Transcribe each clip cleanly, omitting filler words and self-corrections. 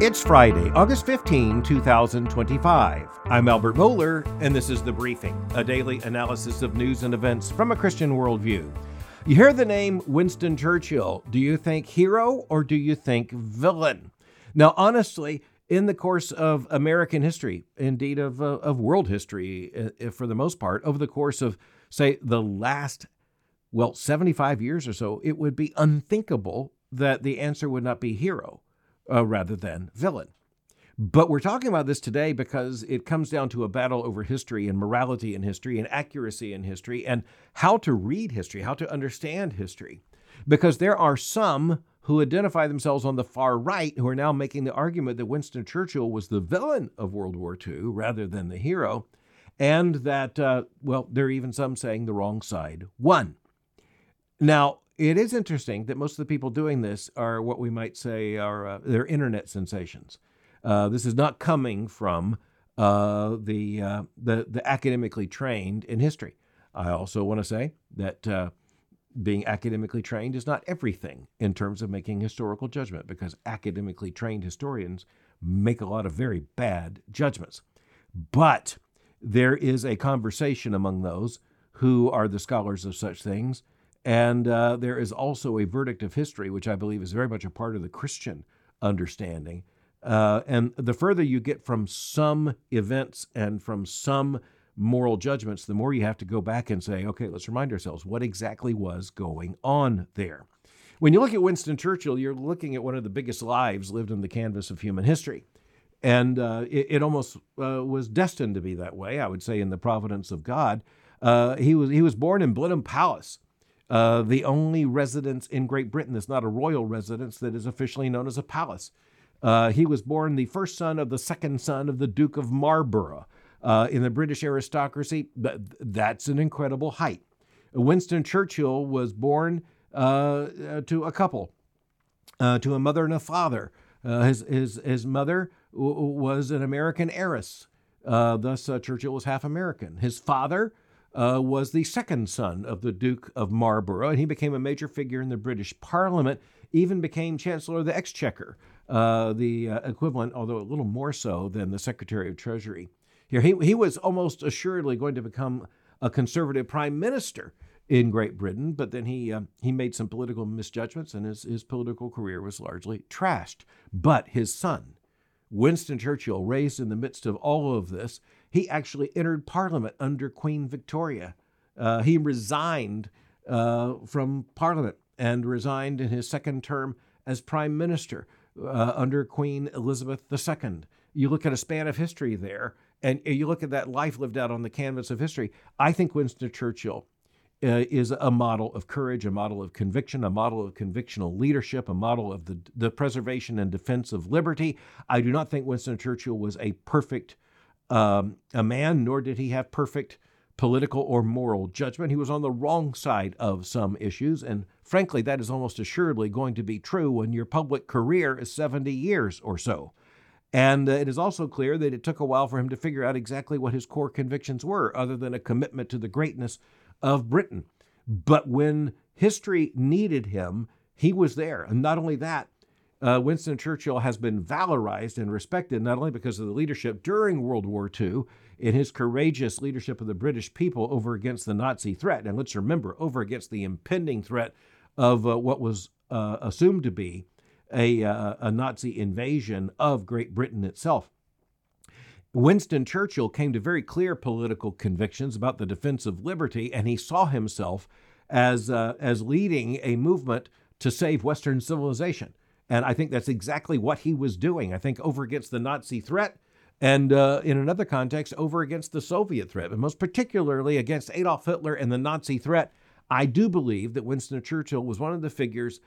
It's Friday, August 15, 2025. I'm Albert Mohler, and this is The Briefing, a daily analysis of news and events from a Christian worldview. You hear the name Winston Churchill. Do you think hero or do you think villain? Now, honestly, in the course of American history, indeed of world history for the most part, over the course of, say, the last, 75 years or so, it would be unthinkable that the answer would not be hero rather than villain. But we're talking about this today because it comes down to a battle over history and morality in history and accuracy in history and how to read history, how to understand history. Because there are some who identify themselves on the far right who are now making the argument that Winston Churchill was the villain of World War II rather than the hero, and that, there are even some saying the wrong side won. Now, it is interesting that most of the people doing this are what we might say are they're internet sensations. This is not coming from the academically trained in history. I also want to say that being academically trained is not everything in terms of making historical judgment, because academically trained historians make a lot of very bad judgments. But there is a conversation among those who are the scholars of such things. And there is also a verdict of history, which I believe is very much a part of the Christian understanding. And the further you get from some events and from some moral judgments, the more you have to go back and say, okay, let's remind ourselves what exactly was going on there. When you look at Winston Churchill, you're looking at one of the biggest lives lived on the canvas of human history. And it almost was destined to be that way, I would say, in the providence of God. He was born in Blenheim Palace. The only residence in Great Britain that's not a royal residence that is officially known as a palace. He was born the first son of the second son of the Duke of Marlborough. In the British aristocracy, that's an incredible height. Winston Churchill was born to a couple, to a mother and a father. His mother was an American heiress. Thus, Churchill was half American. His father was the second son of the Duke of Marlborough, and he became a major figure in the British Parliament, even became Chancellor of the Exchequer, the equivalent, although a little more so, than the Secretary of Treasury. Here, he was almost assuredly going to become a conservative prime minister in Great Britain, but then he made some political misjudgments, and his political career was largely trashed. But his son, Winston Churchill, raised in the midst of all of this, he actually entered Parliament under Queen Victoria. He resigned from Parliament and resigned in his second term as Prime Minister under Queen Elizabeth II. You look at a span of history there, and you look at that life lived out on the canvas of history. I think Winston Churchill is a model of courage, a model of conviction, a model of convictional leadership, a model of the preservation and defense of liberty. I do not think Winston Churchill was a perfect a man, nor did he have perfect political or moral judgment. He was on the wrong side of some issues, and frankly, that is almost assuredly going to be true when your public career is 70 years or so. And it is also clear that it took a while for him to figure out exactly what his core convictions were, other than a commitment to the greatness of Britain. But when history needed him, he was there. And not only that, Winston Churchill has been valorized and respected not only because of the leadership during World War II, in his courageous leadership of the British people over against the Nazi threat, and let's remember, over against the impending threat of what was assumed to be a Nazi invasion of Great Britain itself. Winston Churchill came to very clear political convictions about the defense of liberty, and he saw himself as leading a movement to save Western civilization. And I think that's exactly what he was doing. I think over against the Nazi threat, and in another context, over against the Soviet threat, but most particularly against Adolf Hitler and the Nazi threat. I do believe that Winston Churchill was one of the figures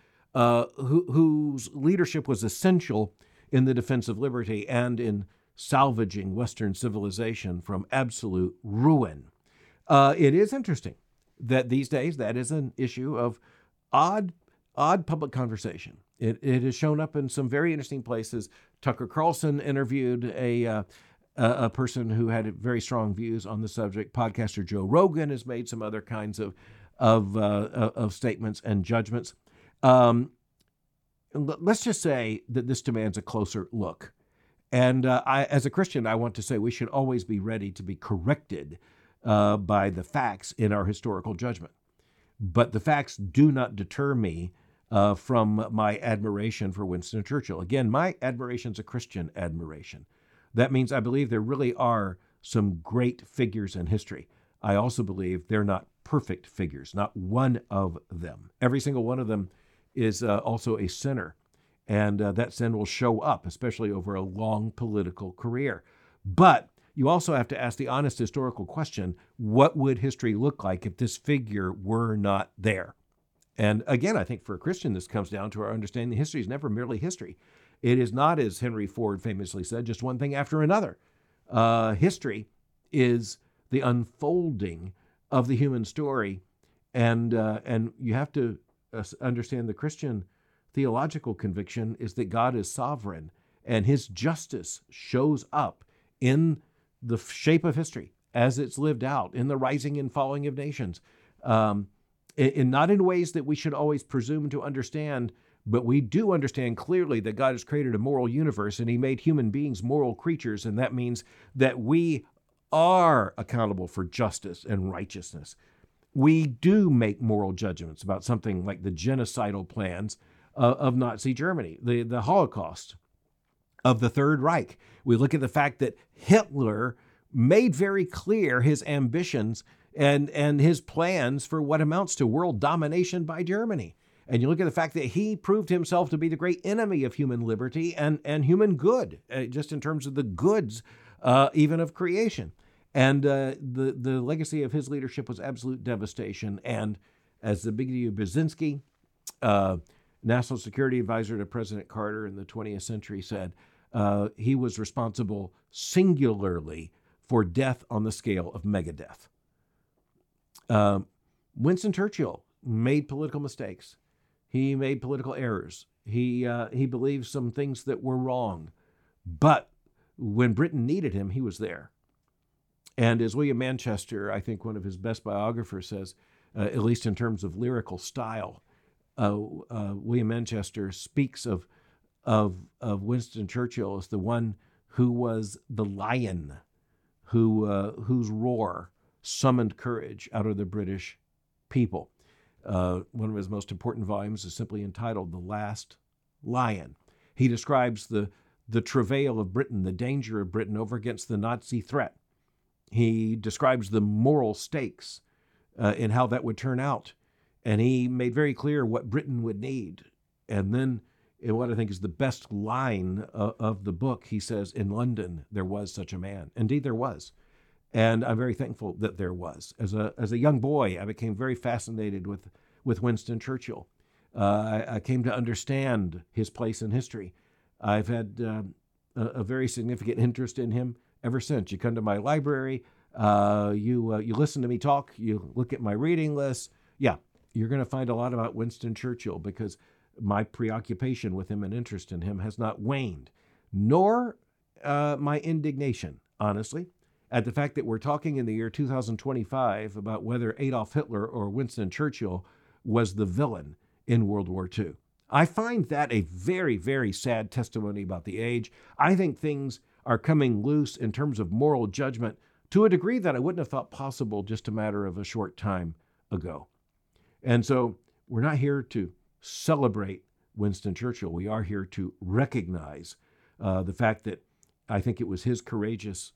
whose leadership was essential in the defense of liberty and in salvaging Western civilization from absolute ruin. It is interesting that these days that is an issue of odd public conversation. It has shown up in some very interesting places. Tucker Carlson interviewed a person who had very strong views on the subject. Podcaster Joe Rogan has made some other kinds of statements and judgments. let's just say that this demands a closer look. And as a Christian, I want to say we should always be ready to be corrected by the facts in our historical judgment. But the facts do not deter me from my admiration for Winston Churchill. Again, my admiration is a Christian admiration. That means I believe there really are some great figures in history. I also believe they're not perfect figures, not one of them. Every single one of them is also a sinner, and that sin will show up, especially over a long political career. But you also have to ask the honest historical question, what would history look like if this figure were not there? And again, I think for a Christian, this comes down to our understanding history is never merely history. It is not, as Henry Ford famously said, just one thing after another. History is the unfolding of the human story, and you have to understand the Christian theological conviction is that God is sovereign, and his justice shows up in the shape of history as it's lived out, in the rising and falling of nations, not in ways that we should always presume to understand, but we do understand clearly that God has created a moral universe, and he made human beings moral creatures, and that means that we are accountable for justice and righteousness. We do make moral judgments about something like the genocidal plans of Nazi Germany, the Holocaust of the Third Reich. We look at the fact that Hitler made very clear his ambitions and his plans for what amounts to world domination by Germany. And you look at the fact that he proved himself to be the great enemy of human liberty and human good, just in terms of the goods even of creation. And the legacy of his leadership was absolute devastation. And as Zbigniew Brzezinski, National Security Advisor to President Carter in the 20th century, said, he was responsible singularly for death on the scale of megadeath. Winston Churchill made political mistakes. He made political errors. He believed some things that were wrong. But when Britain needed him, he was there. And as William Manchester, I think one of his best biographers, says, at least in terms of lyrical style, William Manchester speaks of Winston Churchill as the one who was the lion whose roar summoned courage out of the British people. One of his most important volumes is simply entitled The Last Lion. He describes the travail of Britain, the danger of Britain over against the Nazi threat. He describes the moral stakes and how that would turn out. And he made very clear what Britain would need. And then, in what I think is the best line of the book, he says, in London, there was such a man. Indeed, there was. And I'm very thankful that there was. As a young boy, I became very fascinated with Winston Churchill. I came to understand his place in history. I've had a very significant interest in him ever since. You come to my library, you listen to me talk, you look at my reading list. Yeah, you're going to find a lot about Winston Churchill because my preoccupation with him and interest in him has not waned, nor my indignation, honestly, at the fact that we're talking in the year 2025 about whether Adolf Hitler or Winston Churchill was the villain in World War II. I find that a very, very sad testimony about the age. I think things are coming loose in terms of moral judgment to a degree that I wouldn't have thought possible just a matter of a short time ago. And so we're not here to celebrate Winston Churchill. We are here to recognize the fact that I think it was his courageous,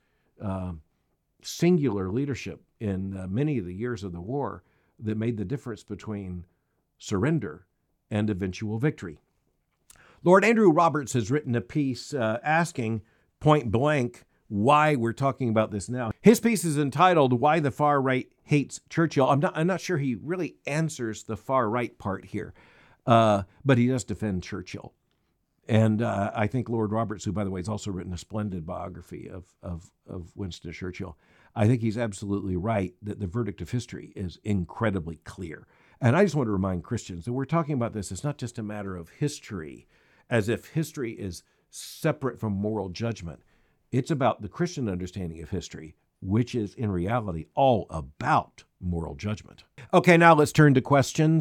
singular leadership in many of the years of the war that made the difference between surrender and eventual victory. Lord Andrew Roberts has written a piece asking point blank why we're talking about this now. His piece is entitled "Why the Far Right Hates Churchill." I'm not sure he really answers the far right part here, but he does defend Churchill. And I think Lord Roberts, who, by the way, has also written a splendid biography of Winston Churchill, I think he's absolutely right that the verdict of history is incredibly clear. And I just want to remind Christians that we're talking about this. It's not just a matter of history, as if history is separate from moral judgment. It's about the Christian understanding of history, which is in reality all about moral judgment. Okay, now let's turn to questions.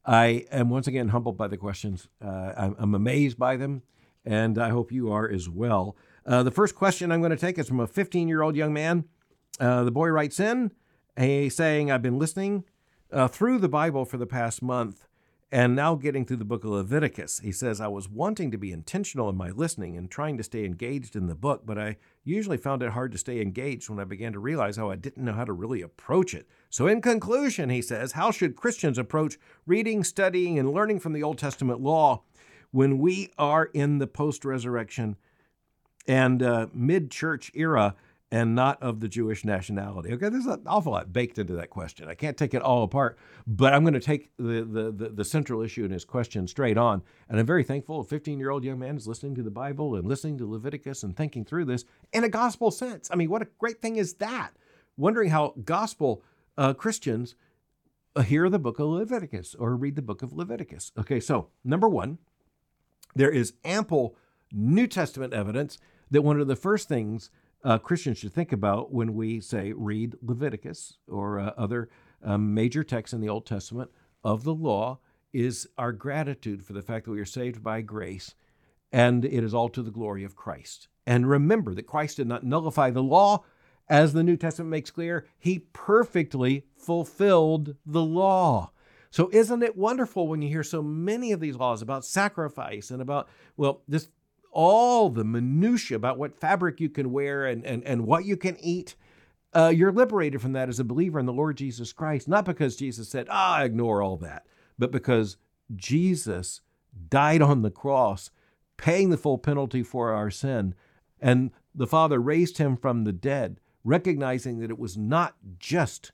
I am once again humbled by the questions. I'm amazed by them, and I hope you are as well. The first question I'm going to take is from a 15-year-old young man. The boy writes in saying, I've been listening through the Bible for the past month and now getting through the book of Leviticus. He says, I was wanting to be intentional in my listening and trying to stay engaged in the book, but I usually found it hard to stay engaged when I began to realize how I didn't know how to really approach it. So in conclusion, he says, how should Christians approach reading, studying, and learning from the Old Testament law when we are in the post-resurrection and mid-church era and not of the Jewish nationality? Okay, there's an awful lot baked into that question. I can't take it all apart, but I'm going to take the central issue in his question straight on. And I'm very thankful a 15-year-old young man is listening to the Bible and listening to Leviticus and thinking through this in a gospel sense. I mean, what a great thing is that? Wondering how gospel Christians hear the book of Leviticus or read the book of Leviticus. Okay, so number one, there is ample New Testament evidence that one of the first things Christians should think about when we say read Leviticus or other major texts in the Old Testament of the law is our gratitude for the fact that we are saved by grace, and it is all to the glory of Christ. And remember that Christ did not nullify the law, as the New Testament makes clear. He perfectly fulfilled the law. So isn't it wonderful when you hear so many of these laws about sacrifice and about, this all the minutia about what fabric you can wear and what you can eat? You're liberated from that as a believer in the Lord Jesus Christ, not because Jesus said, ignore all that, but because Jesus died on the cross, paying the full penalty for our sin, and the Father raised him from the dead, recognizing that it was not just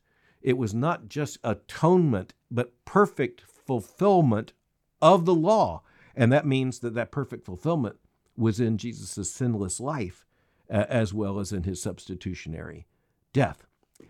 atonement, but perfect fulfillment of the law. And that means that perfect fulfillment was in Jesus' sinless life, as well as in his substitutionary death.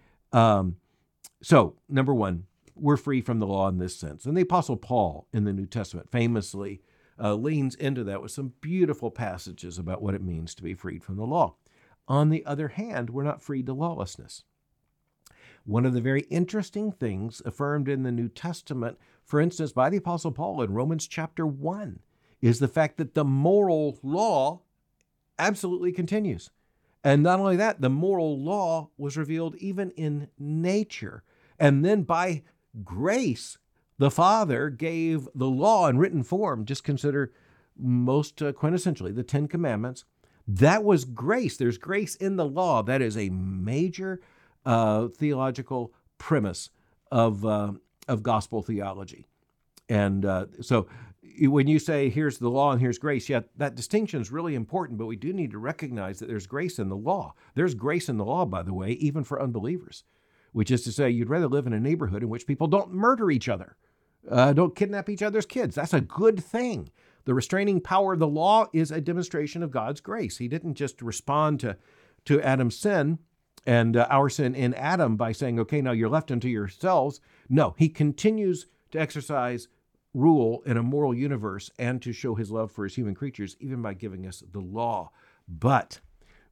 So, number one, we're free from the law in this sense. And the Apostle Paul in the New Testament famously leans into that with some beautiful passages about what it means to be freed from the law. On the other hand, we're not freed to lawlessness. One of the very interesting things affirmed in the New Testament, for instance, by the Apostle Paul in Romans chapter 1, is the fact that the moral law absolutely continues. And not only that, the moral law was revealed even in nature. And then by grace, the Father gave the law in written form. Just consider most quintessentially the Ten Commandments. That was grace. There's grace in the law. That is a major theological premise of gospel theology. And so when you say here's the law and here's grace, that distinction is really important, but we do need to recognize that there's grace in the law. There's grace in the law, by the way, even for unbelievers, which is to say you'd rather live in a neighborhood in which people don't murder each other, don't kidnap each other's kids. That's a good thing. The restraining power of the law is a demonstration of God's grace. He didn't just respond to Adam's sin and our sin in Adam by saying, okay, now you're left unto yourselves. No, he continues to exercise rule in a moral universe and to show his love for his human creatures, even by giving us the law. But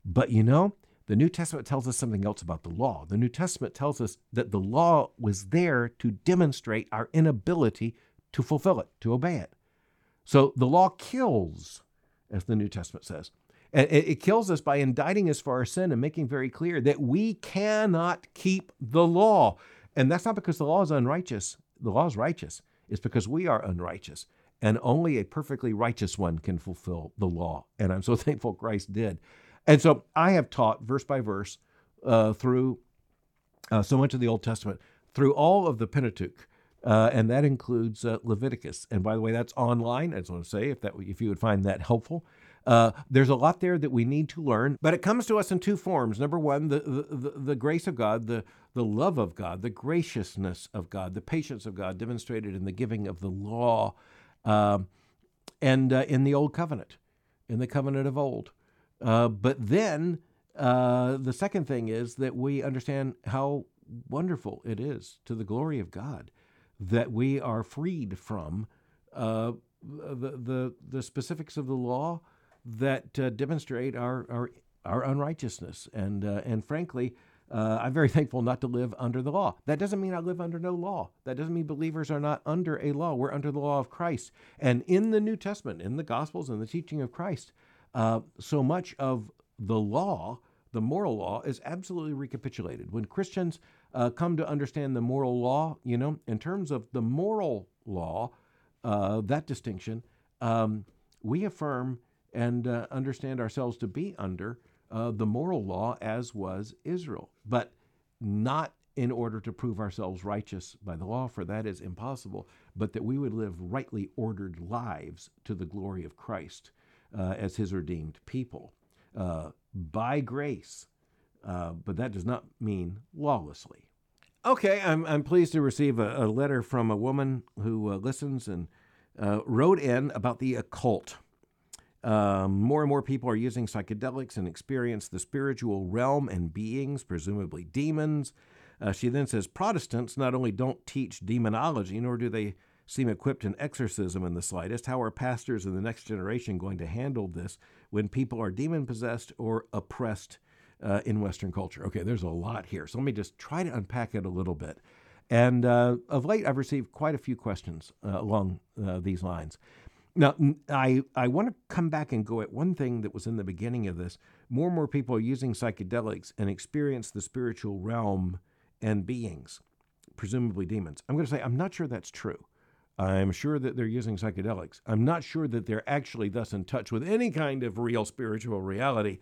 the New Testament tells us something else about the law. The New Testament tells us that the law was there to demonstrate our inability to fulfill it, to obey it. So the law kills, as the New Testament says. And it kills us by indicting us for our sin and making very clear that we cannot keep the law. And that's not because the law is unrighteous. The law is righteous. It's because we are unrighteous. And only a perfectly righteous one can fulfill the law. And I'm so thankful Christ did. And so I have taught verse by verse through so much of the Old Testament, through all of the Pentateuch, and that includes Leviticus. And by the way, that's online. I just want to say, if you would find that helpful. There's a lot there that we need to learn, but it comes to us in two forms. Number one, the grace of God, the love of God, the graciousness of God, the patience of God demonstrated in the giving of the law, and in the Old Covenant, in the covenant of old. But then the second thing is that we understand how wonderful it is to the glory of God that we are freed from the specifics of the law that demonstrate our unrighteousness and frankly I'm very thankful not to live under the law. That doesn't mean I live under no law. That doesn't mean believers are not under a law. We're under the law of Christ. And in the New Testament, in the Gospels and the teaching of Christ, so much of the law, the moral law, is absolutely recapitulated. When Christians come to understand the moral law, in terms of the moral law, that distinction, we affirm and understand ourselves to be under the moral law as was Israel, but not in order to prove ourselves righteous by the law, for that is impossible, but that we would live rightly ordered lives to the glory of Christ as his redeemed people by grace, but that does not mean lawlessly. Okay, I'm pleased to receive a letter from a woman who listens and wrote in about the occult. More and more people are using psychedelics and experience the spiritual realm and beings, presumably demons. She then says Protestants not only don't teach demonology, nor do they seem equipped in exorcism in the slightest. How are pastors in the next generation going to handle this when people are demon-possessed or oppressed in Western culture? Okay, there's a lot here, so let me just try to unpack it a little bit. And of late, I've received quite a few questions along these lines. Now, I want to come back and go at one thing that was in the beginning of this. More and more people are using psychedelics and experience the spiritual realm and beings, presumably demons. I'm going to say I'm not sure that's true. I'm sure that they're using psychedelics. I'm not sure that they're actually thus in touch with any kind of real spiritual reality.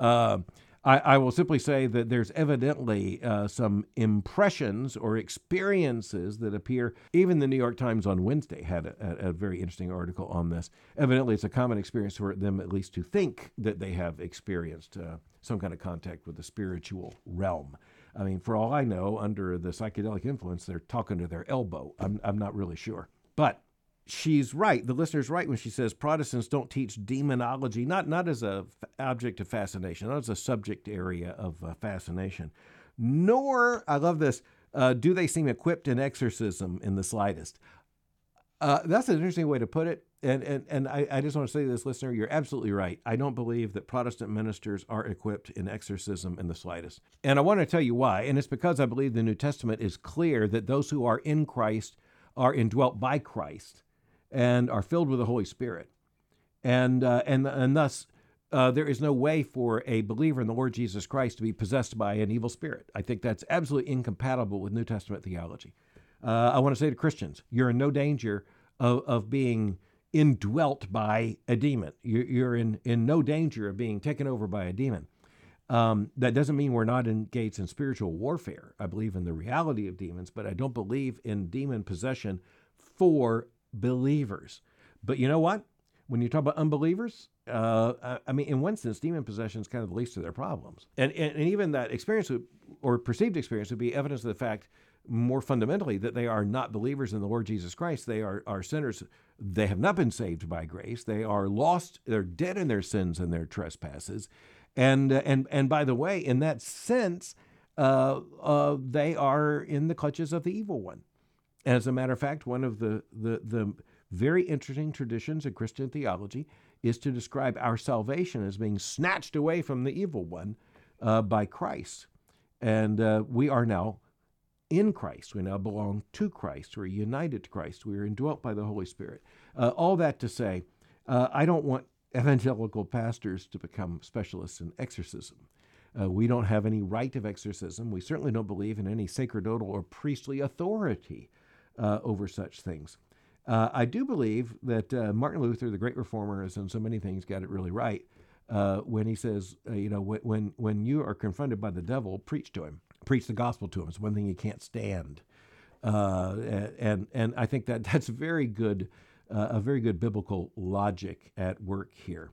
I will simply say that there's evidently some impressions or experiences that appear. Even the New York Times on Wednesday had a very interesting article on this. Evidently, it's a common experience for them at least to think that they have experienced some kind of contact with the spiritual realm. I mean, for all I know, under the psychedelic influence, they're talking to their elbow. I'm not really sure. But she's right. The listener's right when she says Protestants don't teach demonology, not as a object of fascination, not as a subject area of fascination, nor, I love this, do they seem equipped in exorcism in the slightest. That's an interesting way to put it. And I just want to say to this listener, you're absolutely right. I don't believe that Protestant ministers are equipped in exorcism in the slightest. And I want to tell you why. And it's because I believe the New Testament is clear that those who are in Christ are indwelt by Christ and are filled with the Holy Spirit. And thus, there is no way for a believer in the Lord Jesus Christ to be possessed by an evil spirit. I think that's absolutely incompatible with New Testament theology. I want to say to Christians, you're in no danger of being indwelt by a demon. You're in no danger of being taken over by a demon. That doesn't mean we're not engaged in spiritual warfare. I believe in the reality of demons, but I don't believe in demon possession for believers. But you know what? When you talk about unbelievers, I mean, in one sense, demon possession is kind of the least of their problems. And even that experience or perceived experience would be evidence of the fact, more fundamentally, that they are not believers in the Lord Jesus Christ. They are sinners. They have not been saved by grace. They are lost. They're dead in their sins and their trespasses. And by the way, in that sense, they are in the clutches of the evil one. As a matter of fact, one of the very interesting traditions of Christian theology is to describe our salvation as being snatched away from the evil one by Christ. And we are now in Christ. We now belong to Christ. We're united to Christ. We are indwelt by the Holy Spirit. All that to say, I don't want evangelical pastors to become specialists in exorcism. We don't have any right of exorcism. We certainly don't believe in any sacerdotal or priestly authority over such things. I do believe that Martin Luther, the great reformer, has done so many things, got it really right, when he says, when you are confronted by the devil, preach to him. Preach the gospel to him. It's one thing you can't stand. And I think that's very good, a very good biblical logic at work here.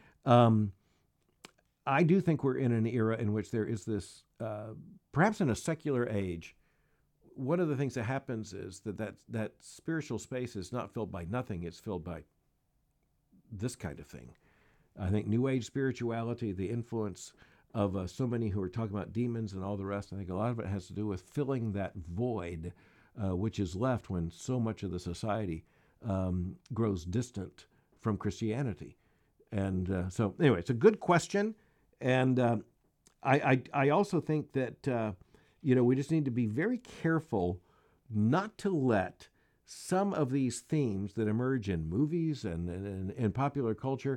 I do think we're in an era in which there is this, perhaps in a secular age, one of the things that happens is that spiritual space is not filled by nothing. It's filled by this kind of thing. I think New Age spirituality, the influence of so many who are talking about demons and all the rest, I think a lot of it has to do with filling that void which is left when so much of the society grows distant from Christianity. And so anyway, it's a good question. And I also think that, we just need to be very careful not to let some of these themes that emerge in movies and popular culture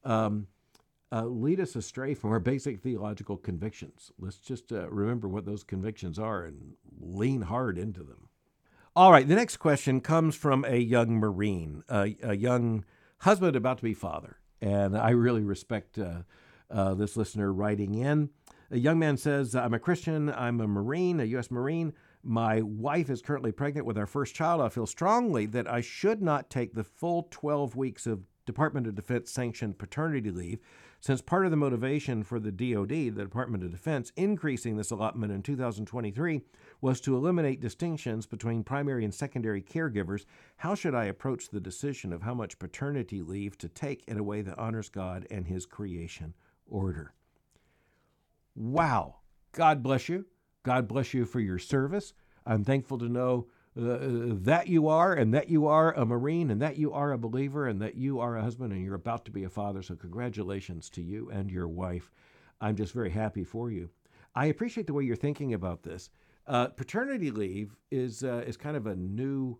lead us astray from our basic theological convictions. Let's just remember what those convictions are and lean hard into them. All right, the next question comes from a young Marine, a young husband about to be father. And I really respect this listener writing in. A young man says, I'm a Christian, I'm a Marine, a U.S. Marine. My wife is currently pregnant with our first child. I feel strongly that I should not take the full 12 weeks of Department of Defense sanctioned paternity leave, since part of the motivation for the DoD, the Department of Defense, increasing this allotment in 2023 was to eliminate distinctions between primary and secondary caregivers. How should I approach the decision of how much paternity leave to take in a way that honors God and His creation order? Wow. God bless you. God bless you for your service. I'm thankful to know that you are a Marine, and that you are a believer, and that you are a husband, and you're about to be a father. So congratulations to you and your wife. I'm just very happy for you. I appreciate the way you're thinking about this. Paternity leave is kind of a new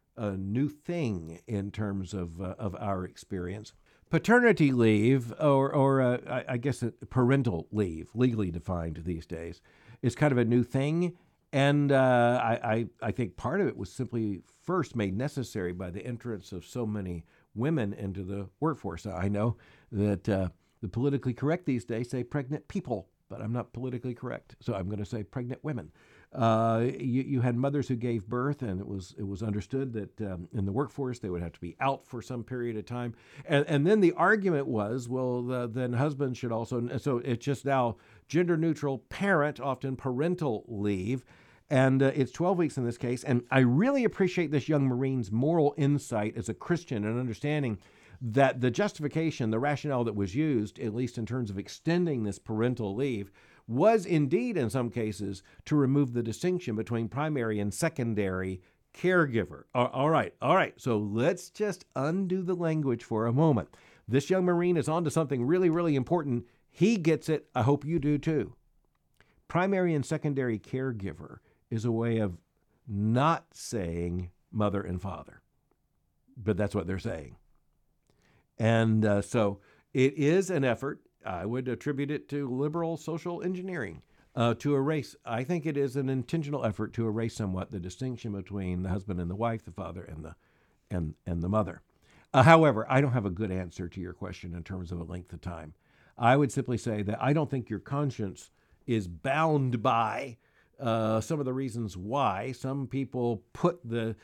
thing in terms of our experience. Paternity leave, or I guess parental leave, legally defined these days, is kind of a new thing. And I think part of it was simply first made necessary by the entrance of so many women into the workforce. Now, I know that the politically correct these days say pregnant people, but I'm not politically correct, so I'm going to say pregnant women. You had mothers who gave birth, and it was understood that in the workforce they would have to be out for some period of time. And then the argument was, well, then husbands should also. So it's just now gender neutral parent, often parental leave. And it's 12 weeks in this case. And I really appreciate this young Marine's moral insight as a Christian and understanding that the justification, the rationale that was used, at least in terms of extending this parental leave, was indeed in some cases to remove the distinction between primary and secondary caregiver. All right. So let's just undo the language for a moment. This young Marine is onto something really, really important. He gets it. I hope you do too. Primary and secondary caregiver is a way of not saying mother and father, but that's what they're saying. And so it is an effort. I would attribute it to liberal social engineering to erase. I think it is an intentional effort to erase somewhat the distinction between the husband and the wife, the father and the mother. However, I don't have a good answer to your question in terms of a length of time. I would simply say that I don't think your conscience is bound by some of the reasons why some people put the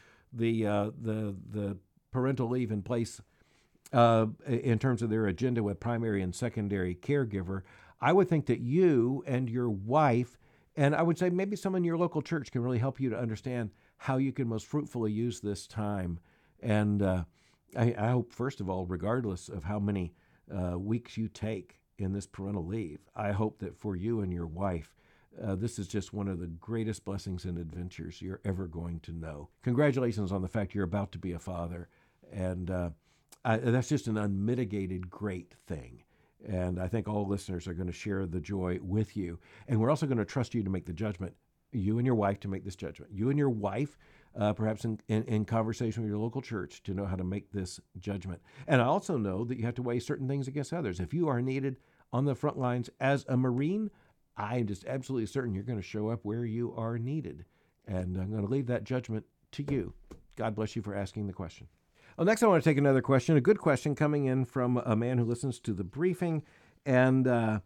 parental leave in place in terms of their agenda with primary and secondary caregiver. I would think that you and your wife, and I would say maybe someone in your local church, can really help you to understand how you can most fruitfully use this time. And I hope, first of all, regardless of how many weeks you take in this parental leave, I hope that for you and your wife, this is just one of the greatest blessings and adventures you're ever going to know. Congratulations on the fact you're about to be a father. And that's just an unmitigated great thing. And I think all listeners are going to share the joy with you. And we're also going to trust you to make the judgment, you and your wife to make this judgment. You and your wife, perhaps in conversation with your local church, to know how to make this judgment. And I also know that you have to weigh certain things against others. If you are needed on the front lines as a Marine, I'm just absolutely certain you're going to show up where you are needed. And I'm going to leave that judgment to you. God bless you for asking the question. Well, next I want to take another question, a good question coming in from a man who listens to the briefing, and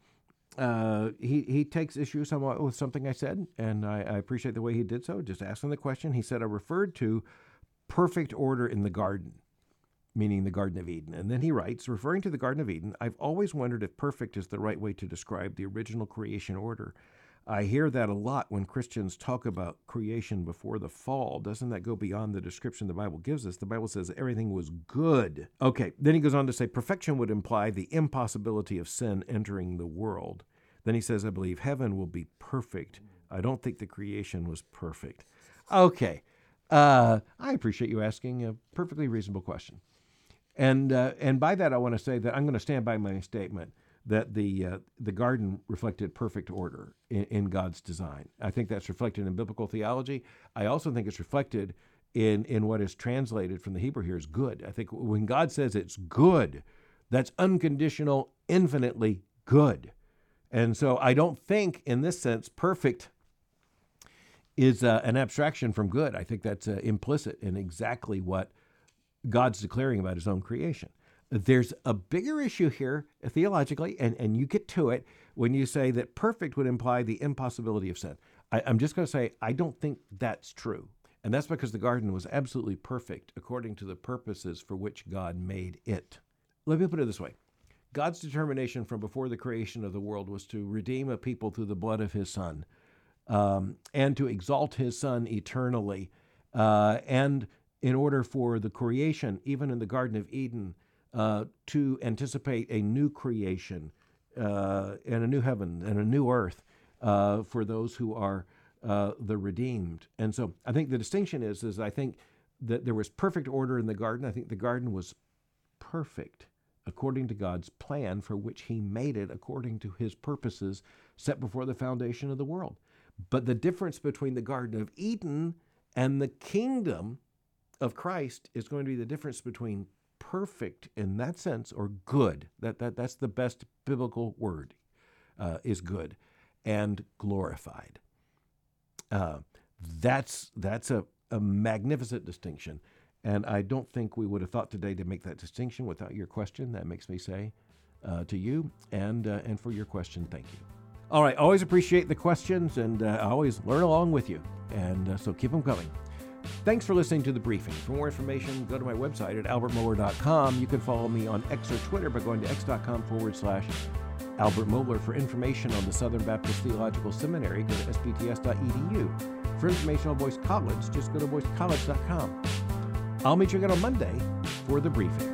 he takes issue somewhat with something I said, and I appreciate the way he did so, just asking the question. He said, I referred to perfect order in the garden, meaning the Garden of Eden. And then he writes, referring to the Garden of Eden, I've always wondered if perfect is the right way to describe the original creation order. I hear that a lot when Christians talk about creation before the fall. Doesn't that go beyond the description the Bible gives us? The Bible says everything was good. Okay, then he goes on to say perfection would imply the impossibility of sin entering the world. Then he says, I believe heaven will be perfect. I don't think the creation was perfect. Okay, I appreciate you asking a perfectly reasonable question. And by that, I want to say that I'm going to stand by my statement that the garden reflected perfect order in God's design. I think that's reflected in biblical theology. I also think it's reflected in what is translated from the Hebrew here as good. I think when God says it's good, that's unconditional, infinitely good. And so I don't think, in this sense, perfect is an abstraction from good. I think that's implicit in exactly what God's declaring about his own creation. There's a bigger issue here theologically, and you get to it when you say that perfect would imply the impossibility of sin. I'm just going to say I don't think that's true. And that's because the garden was absolutely perfect according to the purposes for which God made it. Let me put it this way. God's determination from before the creation of the world was to redeem a people through the blood of his Son, and to exalt his Son eternally. And in order for the creation, even in the Garden of Eden, to anticipate a new creation and a new heaven and a new earth for those who are the redeemed. And so I think the distinction is I think that there was perfect order in the garden. I think the garden was perfect according to God's plan for which he made it according to his purposes set before the foundation of the world. But the difference between the Garden of Eden and the kingdom of Christ is going to be the difference between perfect in that sense or good. That's the best biblical word, is good, and glorified. That's a magnificent distinction. And I don't think we would have thought today to make that distinction without your question. That makes me say to you and for your question, thank you. All right, always appreciate the questions, and I always learn along with you. And so keep them coming. Thanks for listening to The Briefing. For more information, go to my website at albertmohler.com. You can follow me on X or Twitter by going to x.com/Albert Mohler. For information on the Southern Baptist Theological Seminary, go to sbts.edu. For information on Boyce College, just go to boycecollege.com. I'll meet you again on Monday for The Briefing.